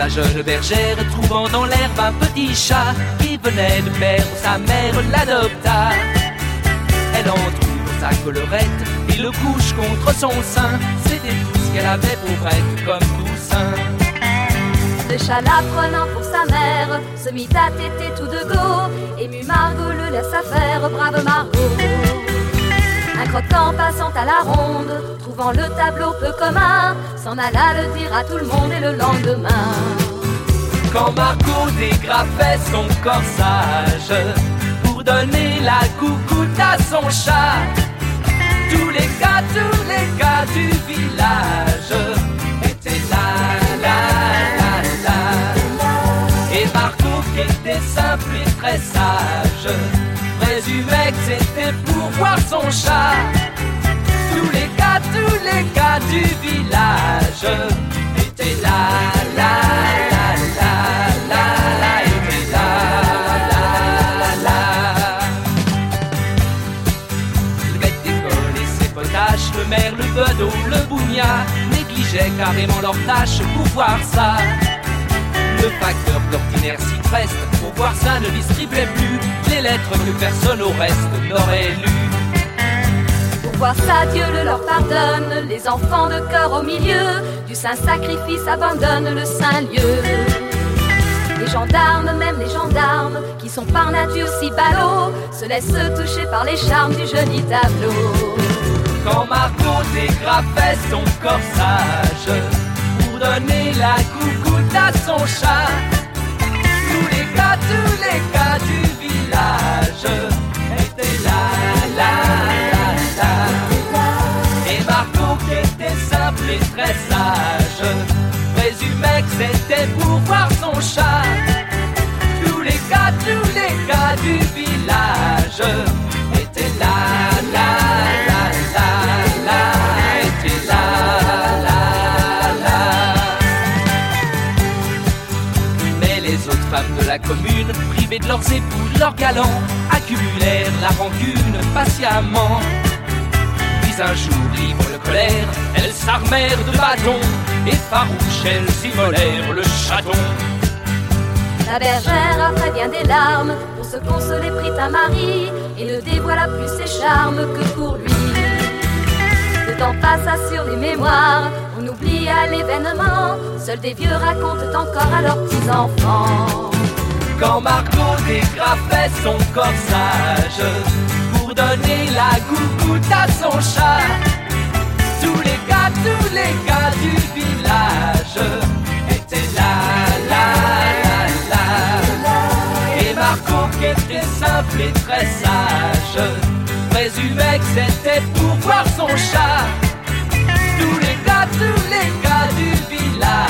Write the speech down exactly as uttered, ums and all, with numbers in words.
la jeune bergère, trouvant dans l'herbe un petit chat qui venait de perdre sa mère, l'adopta. Elle en trouve sa collerette et le couche contre son sein. C'était tout ce qu'elle avait pour être comme coussin. Le chat la prenant pour sa mère se mit à téter tout de go. Ému Margot le laissa faire, brave Margot. Un croquant passant à la ronde, trouvant le tableau peu commun, s'en alla le dire à tout le monde et le lendemain. Quand Margot dégrafait son corsage pour donner la coucoute à son chat, tous les gars, tous les gars du village étaient là, là, là, là. Et Margot, qui était simple et très sage, présumait que c'était pour voir son chat. Tous les gars, tous les gars du village étaient là, là, là, là, là, là, étaient là, là, là, là. Le maître d'école et ses potaches, le maire, le bedeau, le bougnat, négligeaient carrément leurs tâches pour voir ça. Le facteur d'ordinaire s'y preste, pour voir ça ne distribuait plus les lettres que personne au reste n'aurait lues. Pour voir ça, Dieu le leur pardonne, les enfants de cœur au milieu du saint sacrifice abandonnent le saint lieu. Les gendarmes, même les gendarmes, qui sont par nature si ballots, se laissent toucher par les charmes du joli tableau. Quand Margot dégrafait son corsage pour donner la coucoute à son chat, tous les gars, tous les gars du village étaient là, là, là, là. Et Margot, qui était simple et très sage, présumait que c'était pour voir son chat. Tous les gars, tous les gars du village étaient là, là, là, là, là, étaient là, là, là. Mais les autres femmes de la commune, privées de leurs époux, de leurs galants, accumulèrent la rancune patiemment. Puis un jour, libre de colère, elles s'armèrent de bâtons et farouches, elles immolèrent le chaton. La bergère, après bien des larmes, pour se consoler prit un mari et ne dévoila plus ses charmes que pour lui. Le temps passa sur les mémoires, on oublia l'événement, seuls des vieux racontent encore à leurs petits-enfants. Quand Margot dégrafait son corsage pour donner la coucoute à son chat, tous les gars, tous les gars du village étaient là, là, là, là. Et Margot, qui était simple et très sage, présumait que c'était pour voir son chat. Tous les gars, tous les gars du village